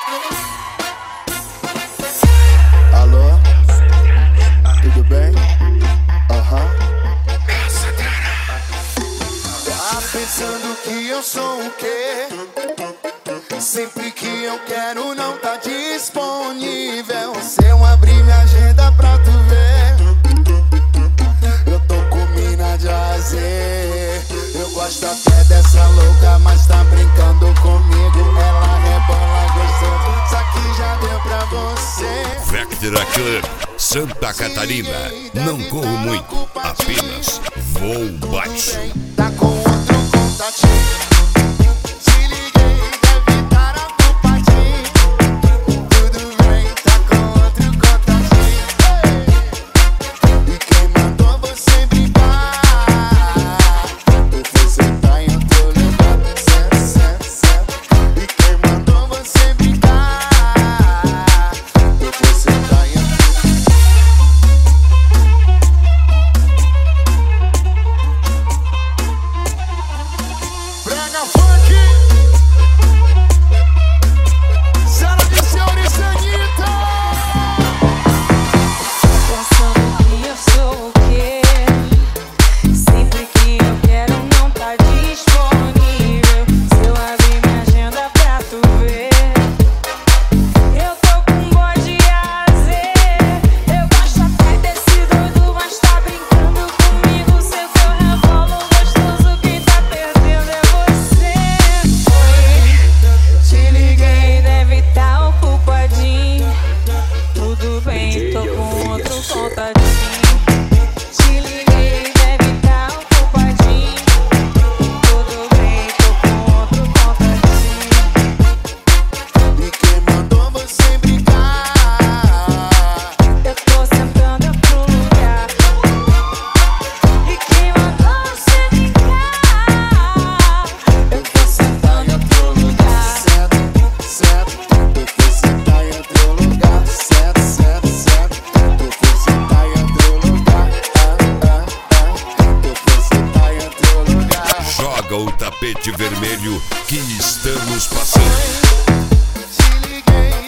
Alô? Tudo bem? Tá pensando que eu sou o quê? Sempre que eu quero não tá disponível. Se eu abrir minha agenda pra tu ver, eu tô com mina de azer. Eu gosto até dessa louca, mas tá brincando comigo. Ela rebola gostoso, só que já deu pra você. Vectra Club, Santa Catarina. Não corro muito, apenas voo baixo. Tá com outro contatinho. Se liguei, deve estar ocupadinho. Tudo bem, tá com outro contatinho. E quem mandou você brincar? Você tá em outro lugar. E quem mandou você brincar? Você tá em outro Brega Funk, Senhoras e senhores, Anitta. Pensando que eu sou o quê? Sempre que eu quero não tá disponível. Se eu abrir minha agenda pra tu ver, eu tô com bode azer. Eu gosto até desse doido, mas tá brincando comigo. Seu revolo gostoso, quem tá perdendo é você. Oi, te liguei, deve tá ocupadinho. Tudo bem, tô com outro contatinho. Te liguei, deve tá ocupadinho. Tudo bem, tô com outro contatinho. E quem mandou você brincar? Eu tô sentando em outro lugar. E quem mandou você brincar? Eu tô sentando em outro lugar. Certo, você tá em outro lugar. Certo, você tá em outro lugar. Você tá em outro lugar. Joga o tapete vermelho que estamos passando. Te liguei.